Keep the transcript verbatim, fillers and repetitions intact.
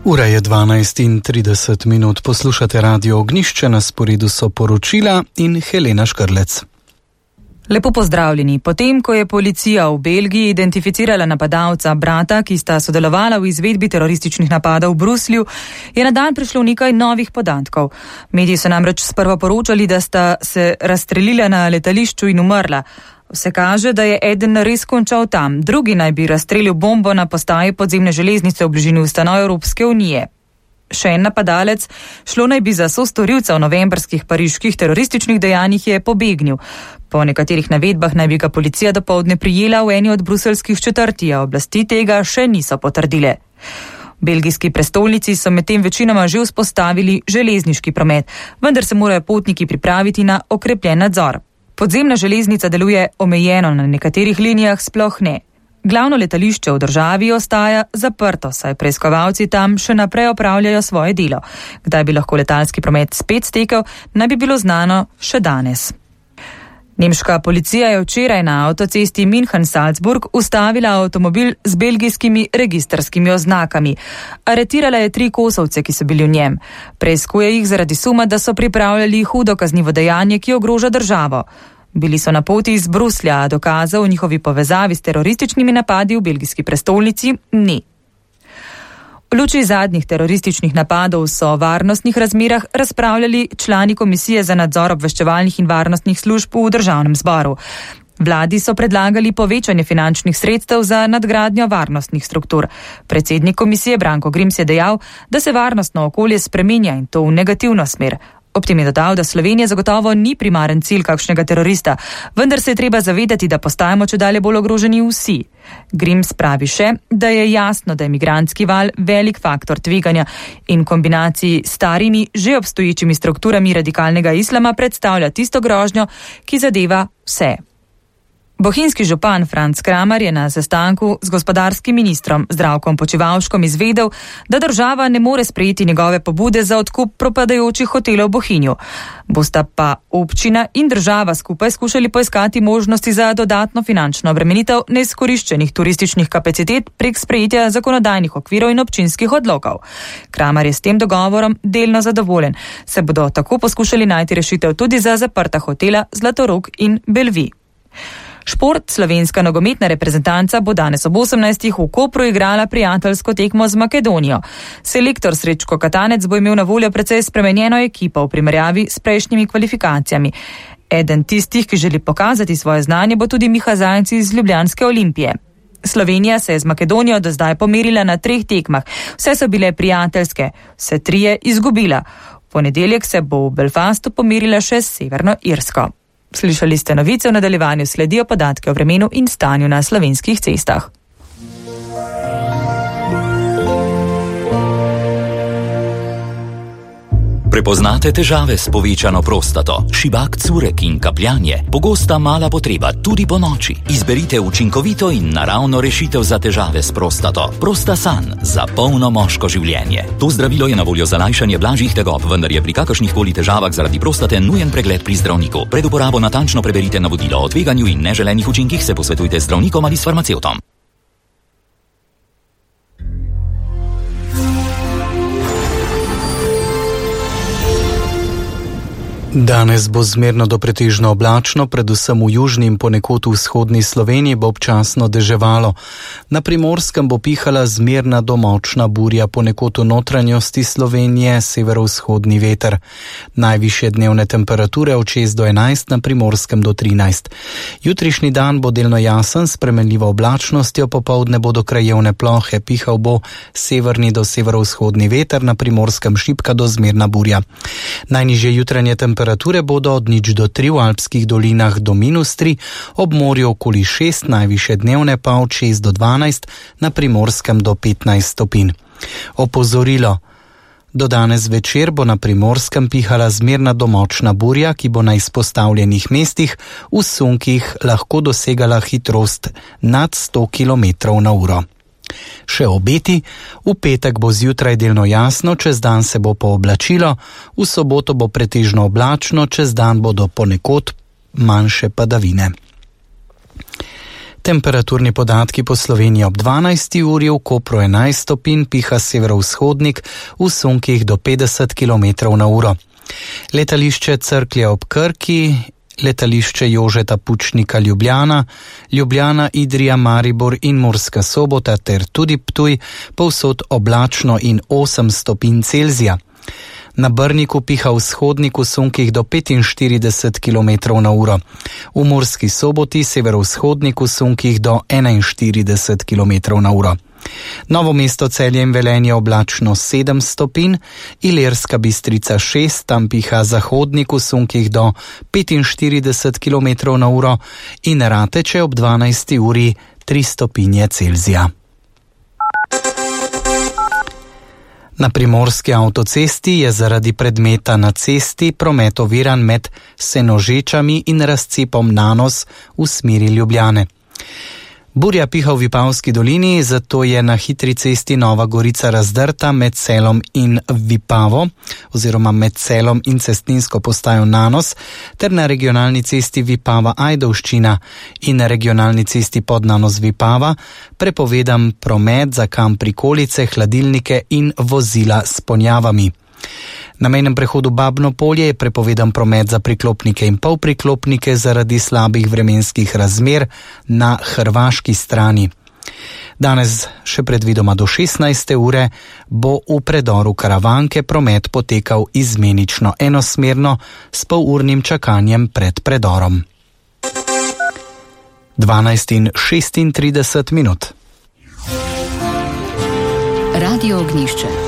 Ura je dvanajst in trideset minut, poslušate Radio Ognjišče, na sporedu so poročila in Helena Škrlec. Lepo pozdravljeni. Potem, ko je policija v Belgiji identificirala napadalca brata, ki sta sodelovala v izvedbi terorističnih napadov v Bruslju, je na dan prišlo nekaj novih podatkov. Mediji so namreč sprva poročali, da sta se razstrelila na letališču in umrla. Vse kaže, da je eden res končal tam, drugi naj bi razstrelil bombo na postaji podzemne železnice v bližini ustanov Evropske unije. Še en napadalec, šlo naj bi za sostorilca v novembrskih pariških terorističnih dejanjih, je pobegnil. Po nekaterih navedbah naj bi ga policija dopoldne prijela v eni od bruseljskih četrti, a oblasti tega še niso potrdile. V belgijski prestolnici so medtem večinoma že vzpostavili železniški promet, vendar se morajo potniki pripraviti na okrepljen nadzor. Podzemna železnica deluje omejeno, na nekaterih linijah sploh ne. Glavno letališče v državi ostaja zaprto, saj preiskovalci tam še naprej opravljajo svoje delo. Kdaj bi lahko letalski promet spet stekel, naj bi bilo znano še danes. Nemška policija je včeraj na avtocesti München-Salzburg ustavila avtomobil z belgijskimi registrskimi oznakami. Aretirala je tri kosovce, ki so bili v njem. Preiskuje jih zaradi suma, da so pripravljali hudo kaznivo dejanje, ki ogroža državo. Bili so na poti iz Bruslja, a dokazov o njihovi povezavi s terorističnimi napadi v belgijski prestolnici ni. V luči zadnjih terorističnih napadov so o varnostnih razmerah razpravljali člani Komisije za nadzor obveščevalnih in varnostnih služb v državnem zboru. Vladi so predlagali povečanje finančnih sredstev za nadgradnjo varnostnih struktur. Predsednik komisije Branko Grims je dejal, da se varnostno okolje spreminja in to v negativno smer. Ob tem je dodal, da Slovenija zagotovo ni primaren cilj kakšnega terorista, vendar se je treba zavedati, da postajamo čedalje bolj ogroženi vsi. Grims pravi še, da je jasno, da je migrantski val velik faktor tveganja in v kombinaciji s starimi, že obstoječimi strukturami radikalnega islama predstavlja tisto grožnjo, ki zadeva vse. Bohinjski župan Franc Kramar je na sestanku z gospodarskim ministrom Zdravkom Počivalškom izvedel, da država ne more sprejeti njegove pobude za odkup propadajočih hotelov v Bohinju. Bosta pa občina in država skupaj skušali poiskati možnosti za dodatno finančno obremenitev neizkoriščenih turističnih kapacitet prek sprejetja zakonodajnih okvirov in občinskih odlokov. Kramar je s tem dogovorom delno zadovoljen, se bodo tako poskušali najti rešitev tudi za zaprta hotela Zlatorog in Belvi. Šport, slovenska nogometna reprezentanca bo danes ob osemnajstih v Kopru igrala prijateljsko tekmo z Makedonijo. Selektor Srečko Katanec bo imel na voljo precej spremenjeno ekipo v primerjavi s prejšnjimi kvalifikacijami. Eden tistih, ki želi pokazati svoje znanje, bo tudi Miha Zajec iz ljubljanske Olimpije. Slovenija se je z Makedonijo do zdaj pomerila na treh tekmah. Vse so bile prijateljske, vse trije izgubila. V ponedeljek se bo v Belfastu pomerila še s Severno Irsko. Slišali ste novice, v nadaljevanju sledijo podatke o vremenu in stanju na slovenskih cestah. Prepoznate težave s povečano prostato, šibak curek in kapljanje, pogosta mala potreba tudi po noči. Izberite učinkovito in naravno rešitev za težave s prostato. Prostasan za polno moško življenje. To zdravilo je na voljo za lajšanje blažjih tegob, vendar je pri kakršnih koli težavah zaradi prostate nujen pregled pri zdravniku. Pred uporabo natančno preberite navodilo o tveganju in neželenih učinkih, se posvetujte z zdravnikom ali s farmacevtom. Danes bo zmerno do pretežno oblačno, predvsem v južni in ponekod v vzhodni Sloveniji bo občasno deževalo. Na Primorskem bo pihala zmerna do močna burja, ponekod v notranjosti Slovenije severovzhodni veter. Najvišje dnevne temperature od šest do enajst, na Primorskem do trinajst. Jutrišnji dan bo delno jasen, s spremenljivo oblačnostjo, popoldne bodo krajevne plohe, pihal bo severni do severovzhodni veter, na Primorskem šibka do zmerna burja. Najnižje jutranje temperature Temperature bodo od nič do tri, v alpskih dolinah do minus tri, ob morju okoli šest, najvišje dnevne pa od šest do dvanajst, na Primorskem do petnajst stopinj. Opozorilo. Do danes večer bo na Primorskem pihala zmerna do močna burja, ki bo na izpostavljenih mestih v sunkih lahko dosegala hitrost nad sto kilometrov na uro. Še obeti, v petek bo zjutraj delno jasno, čez dan se bo pooblačilo, v soboto bo pretežno oblačno, čez dan bodo ponekod manjše padavine. Temperaturni podatki po Sloveniji ob dvanajsti uri, v Kopru enajst stopinj, piha severovzhodnik, v sunkih do petdeset kilometrov na uro. Letališče Cerklje ob Krki, letališče Jožeta Pučnika Ljubljana, Ljubljana, Idrija, Maribor in Murska Sobota ter tudi Ptuj, povsod oblačno in osem stopinj Celzija. Na Brniku piha vzhodnik, v sunkih do petinštirideset kilometrov na uro. V Murski Soboti severovzhodnik, v sunkih do enainštirideset kilometrov na uro. Novo mesto, Celje in Velenje oblačno sedem stopinj, Ilirska Bistrica šest, tam piha zahodnik, v sunkih do petinštirideset kilometrov na uro in Rateče ob dvanajsti uri tri stopinje Celzija. Na primorski avtocesti je zaradi predmeta na cesti promet oviran med Senožečami in razcepom Nanos v smeri Ljubljane. Burja piha v Vipavski dolini, zato je na hitri cesti Nova Gorica razdrta med Selom in Vipavo oziroma med Selom in cestninsko postajo Nanos ter na regionalni cesti Vipava-Ajdovščina in na regionalni cesti Podnanos-Vipava prepovedan promet za kam prikolice, hladilnike in vozila s ponjavami. Na mejnem prehodu Babno Polje je prepovedan promet za priklopnike in polpriklopnike zaradi slabih vremenskih razmer na hrvaški strani. Danes še predvidoma do šestnajste ure bo v predoru Karavanke promet potekal izmenično enosmerno s polurnim čakanjem pred predorom. dvanajst in šestintrideset minut. Radio Ognjišče.